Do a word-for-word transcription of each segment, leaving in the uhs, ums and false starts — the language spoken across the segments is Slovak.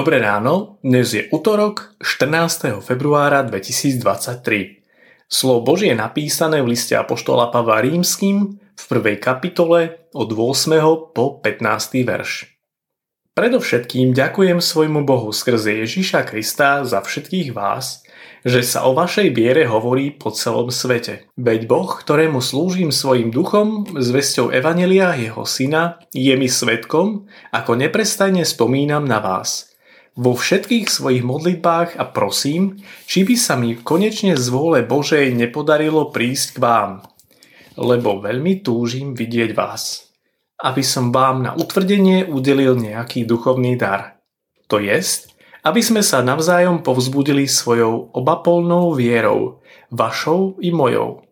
Dobré ráno, dnes je utorok štrnásteho februára dvetisícdvadsaťtri. Slovo Božie je napísané v liste apoštola Pavla Rímskym v prvej kapitole od ôsmeho po pätnásty verš. Predovšetkým ďakujem svojmu Bohu skrze Ježiša Krista za všetkých vás, že sa o vašej viere hovorí po celom svete. Veď Boh, ktorému slúžim svojim duchom, zvesťou evanjelia jeho syna, je mi svedkom, ako neprestajne spomínam na vás. Vo všetkých svojich modlitbách a prosím, či by sa mi konečne z vôle Božej nepodarilo prísť k vám. Lebo veľmi túžim vidieť vás, aby som vám na utvrdenie udelil nejaký duchovný dar. To jest, aby sme sa navzájom povzbudili svojou obapolnou vierou, vašou i mojou.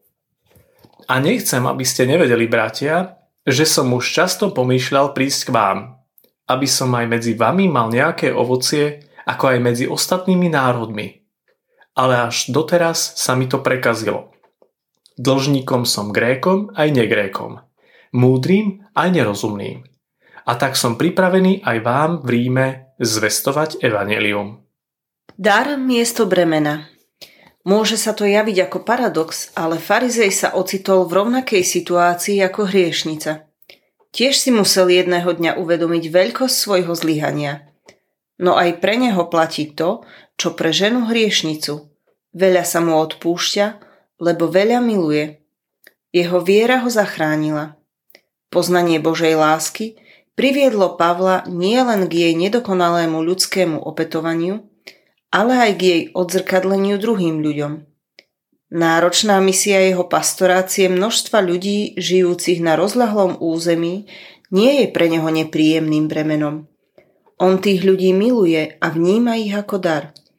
A nechcem, aby ste nevedeli, bratia, že som už často pomýšľal prísť k vám, aby som aj medzi vami mal nejaké ovocie, ako aj medzi ostatnými národmi. Ale až doteraz sa mi to prekazilo. Dlžníkom som Grékom aj negrékom, múdrym aj nerozumným. A tak som pripravený aj vám v Ríme zvestovať evanjelium. Dar miesto bremena. Môže sa to javiť ako paradox, ale farizej sa ocitol v rovnakej situácii ako hriešnica. Tiež si musel jedného dňa uvedomiť veľkosť svojho zlyhania. No aj pre neho platí to, čo pre ženu hriešnicu. Veľa sa mu odpúšťa, lebo veľa miluje. Jeho viera ho zachránila. Poznanie Božej lásky priviedlo Pavla nielen k jej nedokonalému ľudskému opätovaniu, ale aj k jej odzrkadleniu druhým ľuďom. Náročná misia jeho pastorácie množstva ľudí žijúcich na rozľahlom území nie je pre neho nepríjemným bremenom. On tých ľudí miluje a vníma ich ako dar.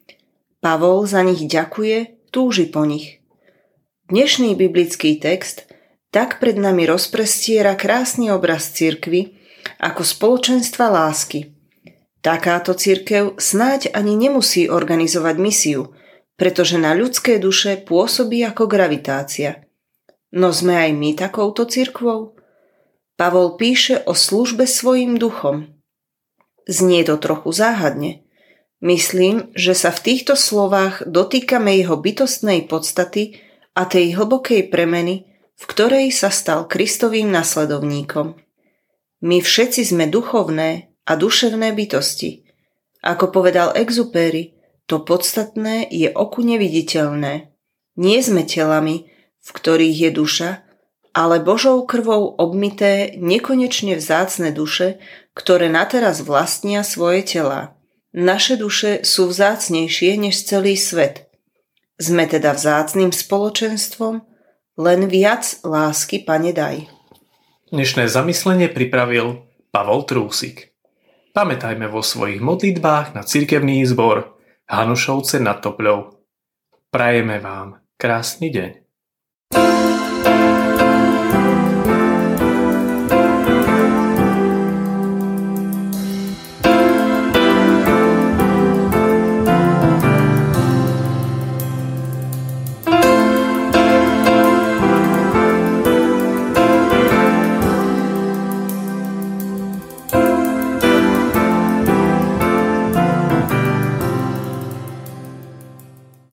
Pavol za nich ďakuje, túži po nich. Dnešný biblický text tak pred nami rozprestiera krásny obraz cirkvi ako spoločenstva lásky. Takáto cirkev snáď ani nemusí organizovať misiu, pretože na ľudské duše pôsobí ako gravitácia. No sme aj my takouto cirkvou? Pavol píše o službe svojim duchom. Znie to trochu záhadne. Myslím, že sa v týchto slovách dotýkame jeho bytostnej podstaty a tej hlbokej premeny, v ktorej sa stal Kristovým nasledovníkom. My všetci sme duchovné a duševné bytosti. Ako povedal Exupéry, to podstatné je oku neviditeľné. Nie sme telami, v ktorých je duša, ale Božou krvou obmyté nekonečne vzácne duše, ktoré nateraz vlastnia svoje telá. Naše duše sú vzácnejšie než celý svet. Sme teda vzácnym spoločenstvom, len viac lásky, Pane, daj. Dnešné zamyslenie pripravil Pavol Trúsik. Pamätajme vo svojich modlitbách na cirkevný zbor Hanušovce nad Topľou. Prajeme vám krásny deň.